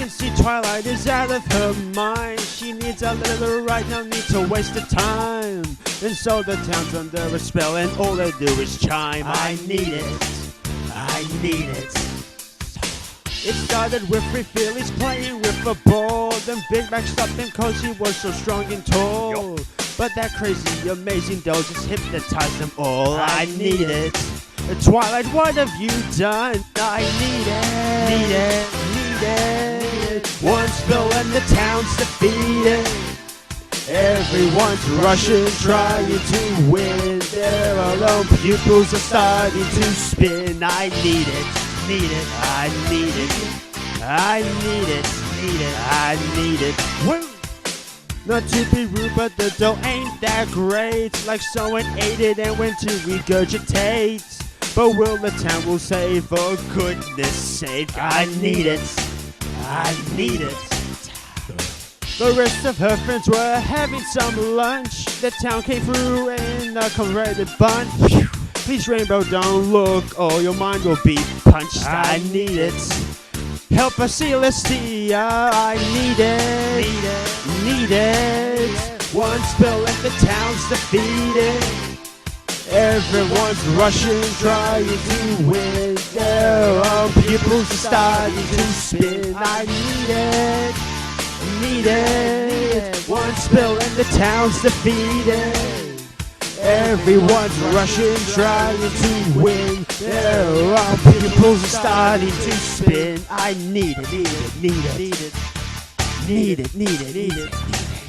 can see Twilight is out of her mind. She needs a little right, no need to waste the time. And so the town's under a spell and all they do is chime. I need it, I need it. It started with three fillies playing with a ball. Then Big Mac stopped them cause he was so strong and tall. But that crazy, amazing doll just hypnotized them all. I need it. Twilight, what have you done? I need it, need it, need it. One spill and the town's defeated. Everyone's rushing, trying to win. Their own pupils are starting to spin. I need it, need it, I need it. I need it, need it, I need it. Woo! Not to be rude, but the dough ain't that great. Like someone ate it and went to regurgitate. But will the town will say, for goodness sake, I need it, I need it. The rest of her friends were having some lunch. The town came through in a converted bunch. Please, Rainbow, don't look, or your mind will be punched. I need it. Help us, Celestia, I need it, need it. One spill and the town's defeated. Everyone's rushing, trying to win. Their own pupils are starting to spin. I need it, need it. One spill and the town's defeated. Everyone's rushing, trying to win. Their own pupils are starting to spin. I need it, need it, need it, need it, need it, need it, need it.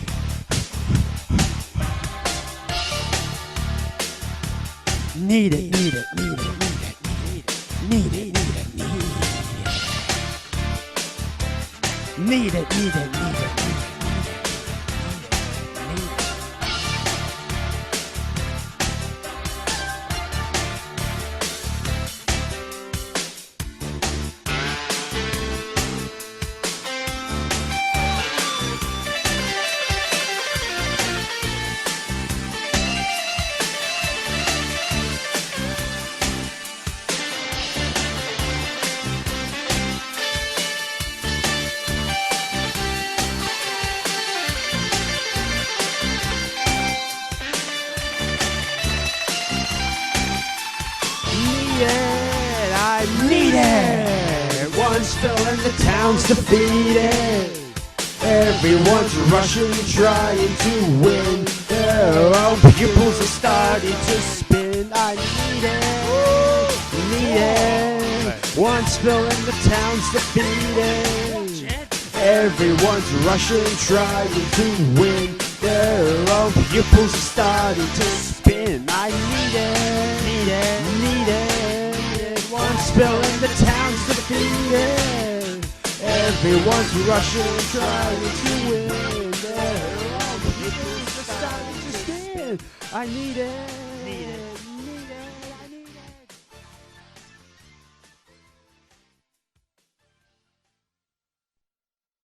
Need it, need it, need it, need it, need it, need it, need it, need it, need it, need it. I need it. One spill and the town's defeated. Everyone's rushing, trying to win. Their own pupils are starting to spin. I need it, need it. One spill and the town's defeated. Everyone's rushing, trying to win. Their own pupils are starting to spin. I need it, need it, need it. One spill and the town's defeated. Everyone's rushing, trying to win. Their own pupils are starting to spin. I need it, need it.